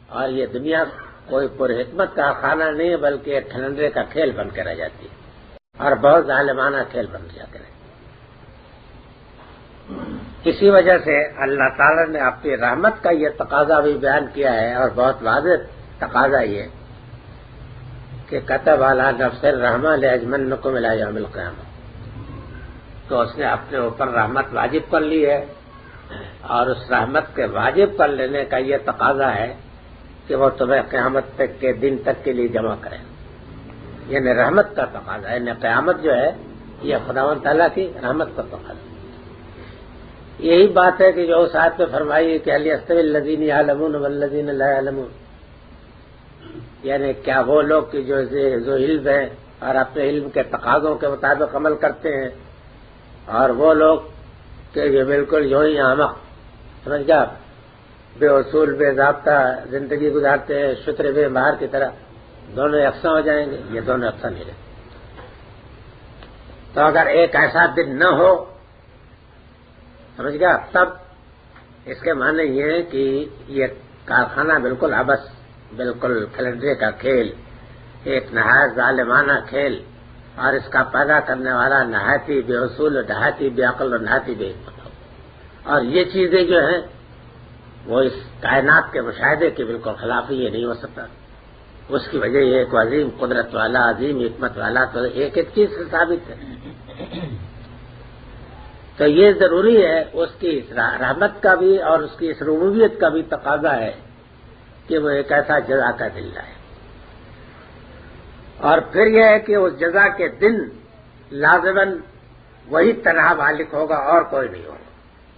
اور یہ دنیا کوئی پرحکمت کا خانہ نہیں ہے، بلکہ ایک کھلنڈرے کا کھیل بن کے رہ جاتی ہے، اور بہت ظالمانہ کھیل بن جاتے ہیں۔ اسی وجہ سے اللہ تعالی نے اپنی رحمت کا یہ تقاضا بھی بیان کیا ہے، اور بہت واضح تقاضا یہ کہ کتب علی نفس الرحمہ لأجمنکم الی یوم القیامہ، تو اس نے اپنے اوپر رحمت واجب کر لی ہے، اور اس رحمت کے واجب کر لینے کا یہ تقاضا ہے کہ وہ تمہیں قیامت تک کے دن تک کے لیے جمع کرے، یعنی رحمت کا تقاضا ہے، یعنی قیامت جو ہے یہ خداوند تعالیٰ کی رحمت کا تقاضا۔ یہی بات ہے کہ جو اس آیت میں فرمائی کہ هل يستوي الذين يعلمون والذين لا يعلمون، یعنی کیا وہ لوگ کہ جو علم ہے اور اپنے علم کے تقاضوں کے مطابق عمل کرتے ہیں، اور وہ لوگ کہ یہ بالکل جو ہی احمق، سمجھ گیا، بے اصول بے ضابطہ زندگی گزارتے ہیں، شتر بے مہار کی طرح، دونوں یکساں ہو جائیں گے؟ یہ دونوں یکساں نہیں رہتے۔ تو اگر ایک ایسا دن نہ ہو، سمجھ گیا، تب اس کے معنی یہ ہے کہ یہ کارخانہ بالکل عبث، بالکل کھلنڈرے کا کھیل، ایک نہایت ظالمانہ کھیل، اور اس کا پیدا کرنے والا نہایت ہی بے اصول، نہایت ہی بے عقل اور نہایت ہی بے حکمت ہو۔ اور یہ چیزیں جو ہیں وہ اس کائنات کے مشاہدے کے بالکل خلاف ہی یہ نہیں ہو سکتا۔ اس کی وجہ یہ ایک عظیم قدرت والا، عظیم حکمت والا تو ایک ایک چیز سے ثابت ہے۔ تو یہ ضروری ہے، اس کی رحمت کا بھی اور اس کی اس ربوبیت کا بھی تقاضا ہے کہ وہ ایک ایسا جزا کا دن لائے، اور پھر یہ ہے کہ اس جزا کے دن لازماً وہی تنہا مالک ہوگا اور کوئی نہیں ہوگا،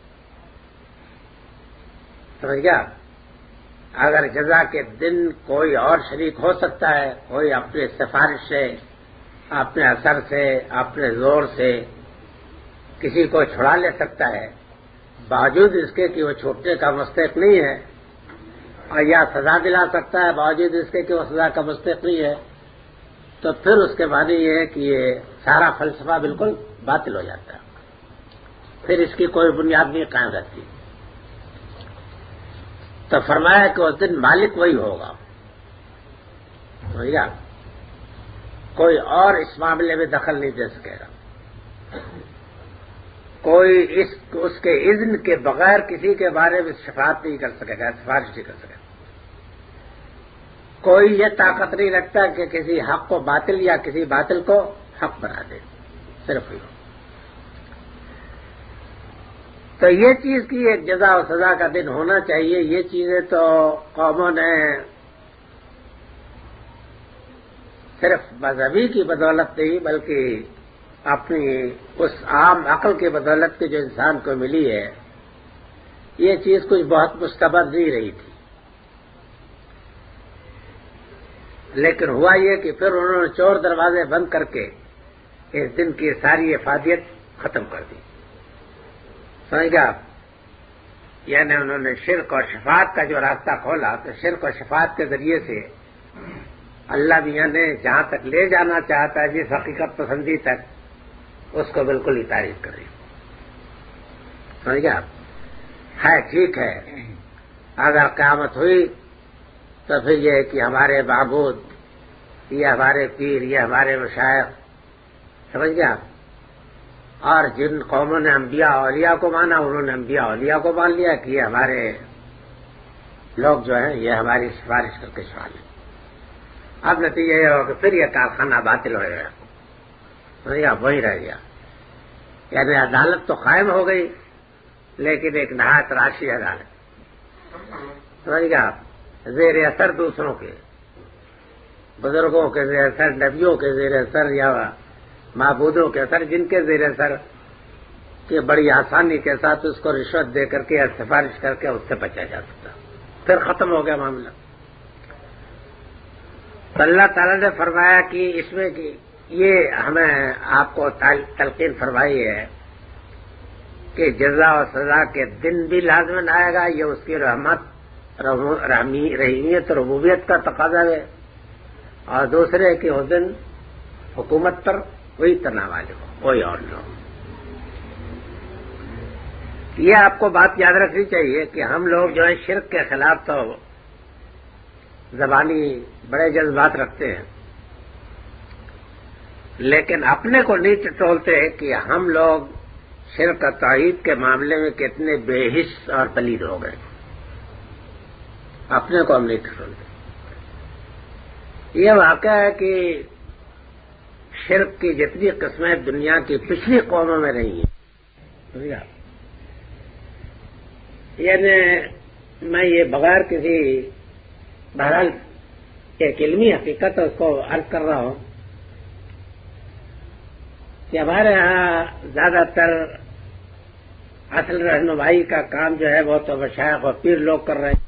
سمجھ گیا۔ اگر جزا کے دن کوئی اور شریک ہو سکتا ہے، کوئی اپنے سفارش سے، اپنے اثر سے، اپنے زور سے کسی کو چھڑا لے سکتا ہے، باوجود اس کے کہ وہ چھوٹنے کا مستحق نہیں ہے، اور یا سزا دلا سکتا ہے باوجود اس کے کہ وہ سزا کا مستحق نہیں ہے، تو پھر اس کے معنی یہ ہے کہ یہ سارا فلسفہ بالکل باطل ہو جاتا ہے، پھر اس کی کوئی بنیاد نہیں قائم رہتی۔ تو فرمایا کہ اس دن مالک وہی ہوگا، سمجھ گیا، کوئی اور اس معاملے میں دخل نہیں دے سکے گا، کوئی اس کے اذن کے بغیر کسی کے بارے میں شفاعت نہیں کر سکے گا، سفارش نہیں کر سکے گا، کوئی یہ طاقت نہیں رکھتا کہ کسی حق کو باطل یا کسی باطل کو حق بنا دے، صرف ہی۔ تو یہ چیز کی ایک جزا و سزا کا دن ہونا چاہیے، یہ چیزیں تو قوموں نے صرف مذہبی کی بدولت نہیں بلکہ اپنی اس عام عقل کی بدولت کی جو انسان کو ملی ہے، یہ چیز کچھ بہت مستبد نہیں رہی تھی، لیکن ہوا یہ کہ پھر انہوں نے چور دروازے بند کر کے اس دن کی ساری افادیت ختم کر دی، سمجھ گیا۔ یعنی انہوں نے شرک اور شفاعت کا جو راستہ کھولا، تو شرک اور شفاعت کے ذریعے سے اللہ میاں نے جہاں تک لے جانا چاہتا ہے جس حقیقت پسندی تک، اس کو بالکل ہی تعریف کر رہی، سمجھ گیا۔ ہے ٹھیک ہے، اگر قیامت ہوئی تو پھر یہ ہے کہ ہمارے معبود، یہ ہمارے پیر، یہ ہمارے مشائخ، سمجھ گیا، اور جن قوموں نے انبیاء اولیاء کو مانا، انہوں نے انبیاء اولیاء کو مان لیا کہ یہ ہمارے لوگ جو ہیں یہ ہماری سفارش کر کے سوال ہیں۔ اب نتیجہ یہ ہو کہ پھر یہ کارخانہ باطل ہو گیا، سمجھ گیا، وہی رہ گیا، یعنی عدالت تو قائم ہو گئی لیکن ایک نہایت راشی عدالت، سمجھ گیا، زیر اثر دوسروں کے، بزرگوں کے زیر اثر، نبیوں کے زیر اثر، یا معبودوں کے اثر، جن کے زیر اثر کہ بڑی آسانی کے ساتھ اس کو رشوت دے کر کے یا سفارش کر کے اس سے بچا جا سکتا، پھر ختم ہو گیا معاملہ۔ تو اللہ تعالیٰ نے فرمایا کہ اس میں کہ یہ ہمیں آپ کو تلقین فرمائی ہے کہ جزا و سزا کے دن بھی لازماً آئے گا، یہ اس کی رحمت، رحیمیت اور ربوبیت کا تقاضا ہے، اور دوسرے کہ اس دن حکومت پر وہی تنہا والے ہو، کوئی اور نہ ہو۔ یہ آپ کو بات یاد رکھنی چاہیے کہ ہم لوگ جو ہے شرک کے خلاف تو زبانی بڑے جذبات رکھتے ہیں، لیکن اپنے کو نہیں ٹٹولتے کہ ہم لوگ شرک و توحید کے معاملے میں کتنے بے حس اور پلید ہو گئے. اپنے کو ہم نہیں ٹٹولتے. یہ واقعہ ہے کہ شرک کی جتنی قسمیں دنیا کی پچھلی قوموں میں رہی ہیں، یعنی میں یہ بغیر کسی بہرحال ایک علمی حقیقت اس کو عرض کر رہا ہوں کہ ہمارے ہاں زیادہ تر اصل رہنمائی کا کام جو ہے وہ تو مشائخ اور پیر لوگ کر رہے ہیں.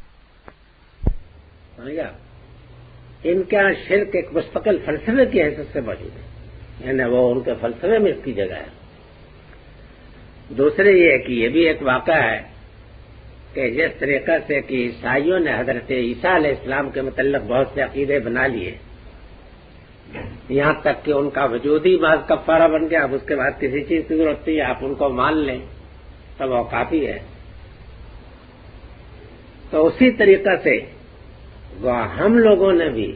ان کے یہاں شرک ایک مستقل فلسفے کی حیثیت سے موجود ہے، یعنی وہ ان کے فلسفے میں اس کی جگہ ہے. دوسرے یہ ہے کہ یہ بھی ایک واقعہ ہے کہ جس طریقے سے کہ عیسائیوں نے حضرت عیسیٰ علیہ السلام کے متعلق بہت سے عقیدے بنا لیے، یہاں تک کہ ان کا وجود ہی بعض کفارہ بن گیا. اب اس کے بعد کسی چیز کی ضرورت نہیں ہے، آپ ان کو مان لیں تو وہ کافی ہے. تو اسی طریقے سے ہم لوگوں نے بھی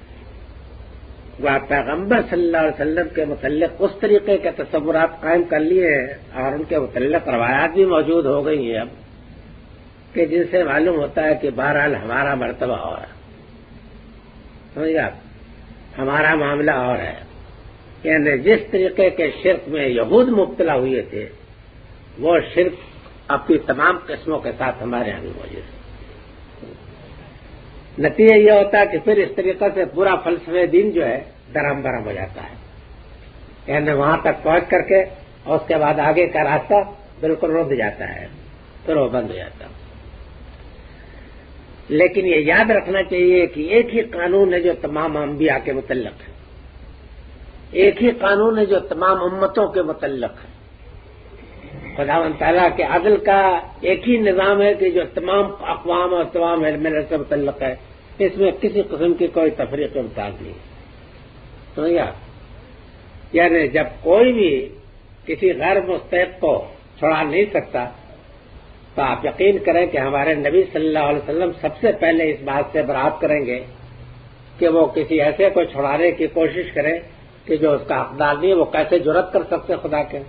پیغمبر صلی اللہ علیہ وسلم کے متعلق اس طریقے کے تصورات قائم کر لیے ہیں اور ان کے متعلق روایات بھی موجود ہو گئی ہیں اب کہ جن سے معلوم ہوتا ہے کہ بہرحال ہمارا مرتبہ اور ہے. سمجھ گئے آپ؟ ہمارا معاملہ اور ہے. یعنی جس طریقے کے شرک میں یہود مبتلا ہوئے تھے وہ شرک اپنی تمام قسموں کے ساتھ ہمارے یہاں بھی موجود ہے. نتیجہ یہ ہوتا ہے کہ پھر اس طریقے سے پورا فلسفہ دین جو ہے درہم برہم ہو جاتا ہے. یعنی وہاں تک پہنچ کر کے اور اس کے بعد آگے کا راستہ بالکل رک جاتا ہے، پھر وہ بند ہو جاتا ہے. لیکن یہ یاد رکھنا چاہیے کہ ایک ہی قانون ہے جو تمام انبیاء کے متعلق ہے، ایک ہی قانون ہے جو تمام امتوں کے متعلق ہے. خداوند تعالیٰ کے عدل کا ایک ہی نظام ہے کہ جو تمام اقوام اور تمام ملت سے متعلق ہے. اس میں کسی قسم کی کوئی تفریق امتیاز نہیں. سمجھ گیا؟ یعنی جب کوئی بھی کسی غیر مستحق کو چھڑا نہیں سکتا تو آپ یقین کریں کہ ہمارے نبی صلی اللہ علیہ وسلم سب سے پہلے اس بات سے برات کریں گے کہ وہ کسی ایسے کو چھڑانے کی کوشش کرے کہ جو اس کا حقدار نہیں ہے. وہ کیسے جرأت کر سکتے خدا کے؟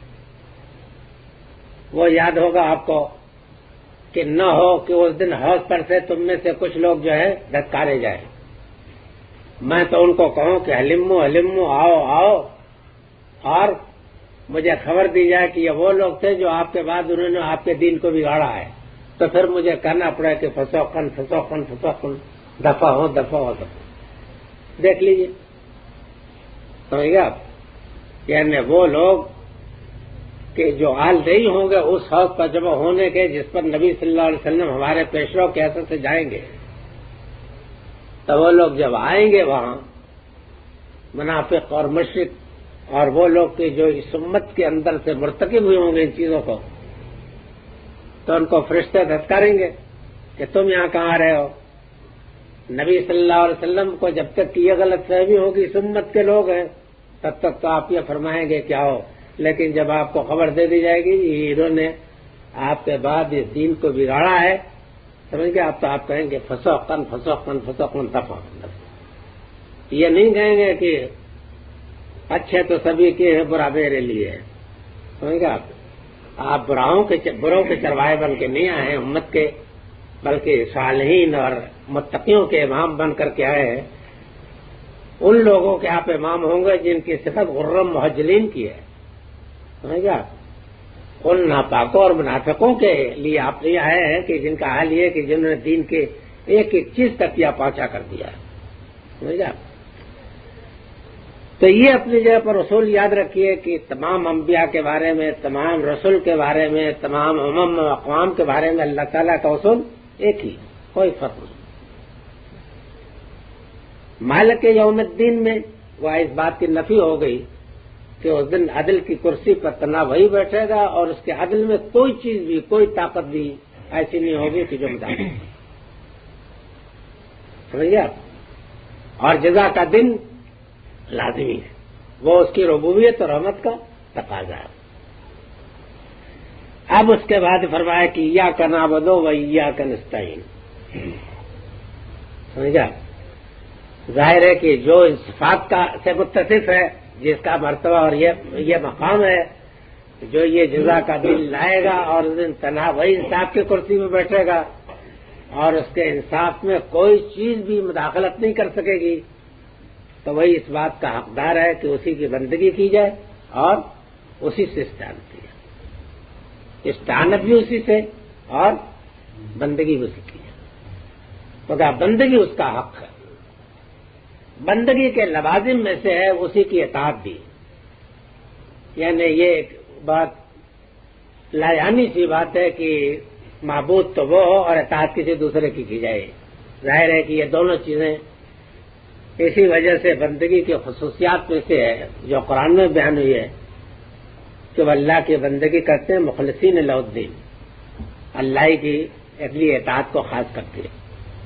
وہ یاد ہوگا آپ کو کہ نہ ہو کہ اس دن حوض پر سے تم میں سے کچھ لوگ جو ہے دھتکارے جائیں. میں تو ان کو کہوں کہ ہلمو ہلمو آؤ آؤ، اور مجھے خبر دی جائے کہ یہ وہ لوگ تھے جو آپ کے بعد انہوں نے آپ کے دین کو بگاڑا ہے، تو پھر مجھے کہنا پڑے کہ فسوقن فسوقن فسوقن، دفع ہو دفع ہو دفع. دیکھ لیجیے، سمجھ گئے آپ؟ یعنی وہ لوگ کہ جو حال نہیں ہوں گے اس حوض پر جمع ہونے کے جس پر نبی صلی اللہ علیہ وسلم ہمارے پیشروں کے حیثیت سے جائیں گے، تو وہ لوگ جب آئیں گے وہاں منافق اور مشرک اور وہ لوگ کہ جو اس امت کے اندر سے مرتکب ہوئے ہوں گے ان چیزوں کو، تو ان کو فرشتے دھتکاریں گے کہ تم یہاں کہاں رہے ہو. نبی صلی اللہ علیہ وسلم کو جب تک کہ یہ غلط فہمی ہوگی اس امت کے لوگ ہیں تب تک تو آپ یہ فرمائیں گے کیا ہو. لیکن جب آپ کو خبر دے دی جائے گی انہوں نے آپ کے بعد اس دین کو بگاڑا ہے، سمجھ گئے آپ، تو آپ کہیں گے فسوقن فسوقن فسوقن دفع. یہ نہیں کہیں گے کہ اچھے تو سبھی کے ہیں برا میرے لیے ہے. سمجھ گئے آپ بروں کے چروائے بن کے نہیں آئے ہیں امت کے، بلکہ صالحین اور متقیوں کے امام بن کر کے آئے ہیں. ان لوگوں کے آپ امام ہوں گے جن کی صفت غرم محجلین کی ہے. سمجھ گیا؟ ان ناپاکوں اور منافقوں کے لیے آپ یہ آئے ہیں کہ جن کا حال یہ کہ جنہوں نے دین کے ایک ایک چیز تک یا پہنچا کر دیا ہے. سمجھ گیا؟ تو یہ اپنی جگہ پر اصول یاد رکھیے کہ تمام انبیاء کے بارے میں، تمام رسول کے بارے میں، تمام امم و اقوام کے بارے میں اللہ تعالیٰ کا اصول ایک ہی، کوئی فرق نہیں. مالک یوم الدین میں وہ اس بات کی نفی ہو گئی کہ اس دن عدل کی کرسی پر تنہا وہی بیٹھے گا اور اس کے عدل میں کوئی چیز بھی، کوئی طاقت بھی ایسی نہیں ہوگی کہ جو مدد. سمجھ گیا؟ اور جزا کا دن لازمی ہے، وہ اس کی ربوبیت اور رحمت کا تقاضا ہے. اب اس کے بعد فرمایا کہ ایاک نعبد و ایاک نستعین. سمجھا؟ ظاہر ہے کہ جو ان صفات کا سے متصف ہے، جس کا مرتبہ اور یہ مقام ہے، جو یہ جزا کا دن لائے گا اور اس دن تنہا وہی انصاف کی کرسی میں بیٹھے گا اور اس کے انصاف میں کوئی چیز بھی مداخلت نہیں کر سکے گی، تو وہی اس بات کا حقدار ہے کہ اسی کی بندگی کی جائے اور اسی سے استعانت کی جائے، استعانت بھی اسی سے اور بندگی بھی اسی کی جائے، تو کیا بندگی اس کا حق ہے۔ بندگی کے لوازم میں سے ہے اسی کی اطاعت بھی، یعنی یہ ایک بات لایانی سی بات ہے کہ معبود تو وہ ہو اور اطاعت کسی دوسرے کی جائے۔ ظاہر ہے کہ یہ دونوں چیزیں اسی وجہ سے بندگی کی خصوصیات میں سے ہے جو قرآن میں بیان ہوئی ہے کہ وہ اللہ کی بندگی کرتے ہیں مخلصین لہ الدین، اللہ کی اگلی اطاعت کو خاص کرتی ہے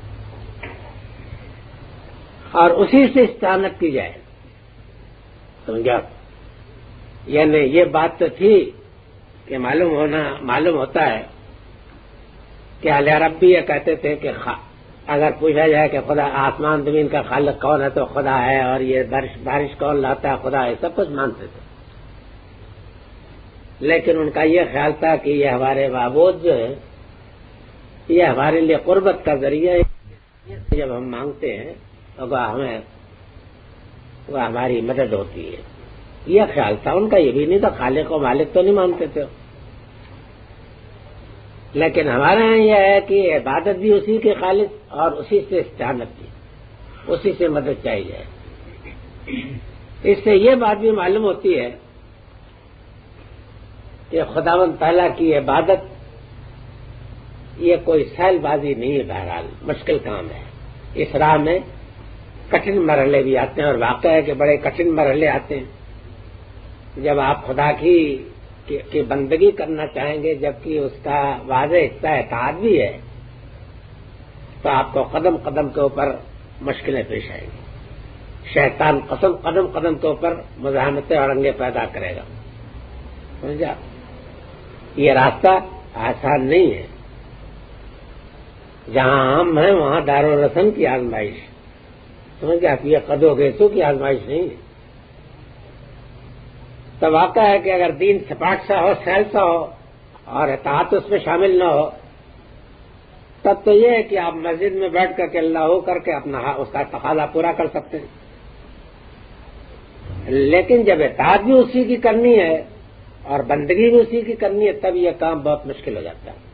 اور اسی سے استعانت کی جائے، سمجھا؟ یعنی یہ بات تو تھی کہ معلوم ہوتا ہے کہ اہل عرب بھی یہ کہتے تھے کہ اگر پوچھا جائے کہ خدا آسمان زمین کا خالق کون ہے تو خدا ہے، اور یہ بارش کون لاتا ہے خدا ہے، سب کچھ مانتے تھے، لیکن ان کا یہ خیال تھا کہ یہ ہمارے معبود جو ہے یہ ہمارے لیے قربت کا ذریعہ ہے، جب ہم مانگتے ہیں تو وہ ہماری مدد ہوتی ہے، یہ خیال تھا ان کا۔ یہ بھی نہیں تھا خالق و مالک تو نہیں مانتے تھے، لیکن ہمارے ہاں یہ ہے کہ عبادت بھی اسی کے خالق اور اسی سے استعانت بھی، اسی سے مدد چاہیے جائے۔ اس سے یہ بات بھی معلوم ہوتی ہے کہ خداوند تعالیٰ کی عبادت یہ کوئی سہل بازی نہیں ہے، بہرحال مشکل کام ہے، اس راہ میں کٹھن مرحلے بھی آتے ہیں، اور واقع ہے کہ بڑے کٹھن مرحلے آتے ہیں جب آپ خدا کی بندگی کرنا چاہیں گے، جبکہ اس کا واضح حصہ اطاعت بھی ہے، تو آپ کو قدم قدم کے اوپر مشکلیں پیش آئیں گی، شیطان قدم قدم کے اوپر مزاحمتیں اور انگیں پیدا کرے گا، سمجھا؟ یہ راستہ آسان نہیں ہے، جہاں ہم ہیں وہاں دار و رسم کی آزمائش، سمجھ گیا؟ یہ قد و گیسو کی آزمائش نہیں ہے۔ تو واقع ہے کہ اگر دین سپاٹ سا ہو، سہل سا ہو اور اطاعت اس میں شامل نہ ہو، تب تو یہ ہے کہ آپ مسجد میں بیٹھ کر کے اللہ کر کے اپنا اس کا تقاضا پورا کر سکتے ہیں، لیکن جب اطاعت بھی اسی کی کرنی ہے اور بندگی بھی اسی کی کرنی ہے، تب یہ کام بہت مشکل ہو جاتا ہے۔